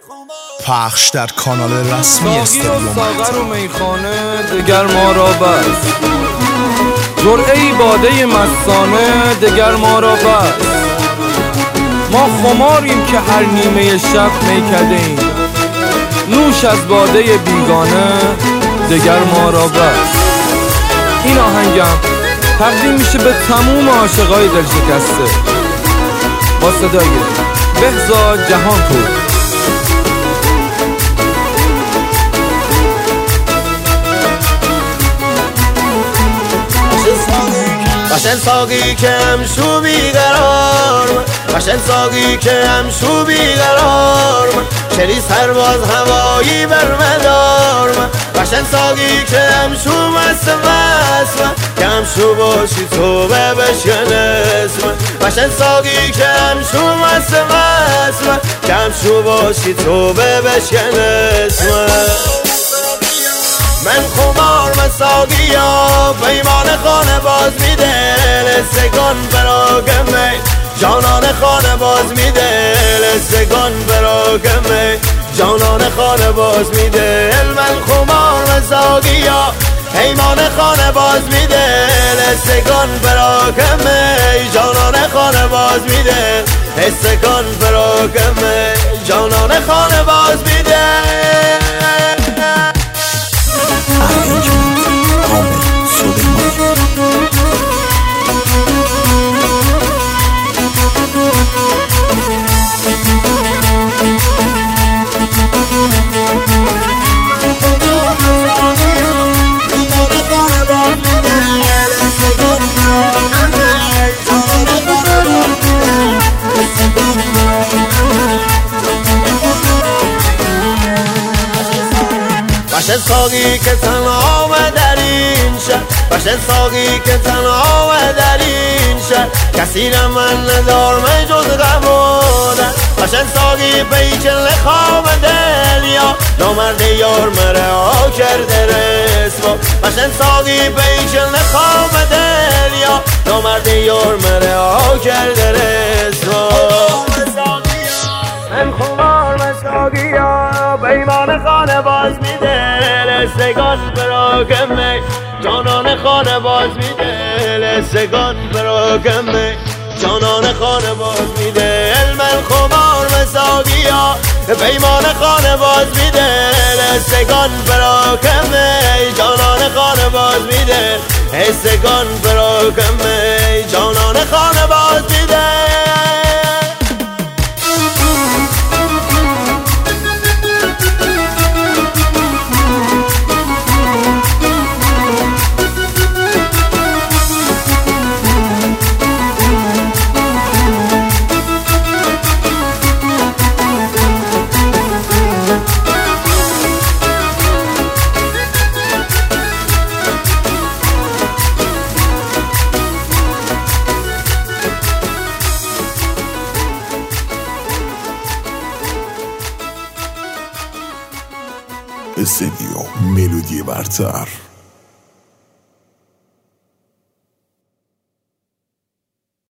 پخش در کانال رسمی استودیو ساغر و میخانه دگر ما را بست، جرعه‌ای باده مستانه دگر ما را بست. ما خماریم که هر نیمه شب میکده ایم، نوش از باده بیگانه دگر ما را بست. این آهنگم تقدیم میشه به تموم عاشقای دل شکسته با صدای بهزاد جهانپور. قشن ساقی که همشو بیقرار، قشن ساقی که همشو بیقرار، شری سرباز هوایی بر مدار، قشن ساقی که همشو مست که همشو باشی تو بشکن اسم، قشن ساقی که همشو مست که همشو باشی تو بشکن اسم. من خمار مساقیا پیمان خانه باز میده، لستگان براگمه جانان خانه باز میده، لستگان براگمه جانان خانه باز میده. من خمار مساقیا پیمان خانه باز میده، لستگان براگمه جانان خانه باز میده، لستگان براگمه جانان خانه باز میده. قشن ساقی که تنها در این شهر، قشن ساقی که تنها در این شهر، کسی را من ندار من جز غمودن. قشن ساقی بیچل خواب دلیا نامرد یار مرا کرده رسوا، قشن ساقی بیچل خواب دلیا نامرد یار مرا کرده رسوا. من خمار مساقیا پیمان خانه باز میده، لستگان براگمه جانان خانه باز میده، لستگان براگمه جانان خانه باز میده. من خمار مساقیا پیمان خانه باز میده، لستگان براگمه جانان خانه باز میده، لستگان براگمه جانان خانه باز میده. استودیو ملودی برتر.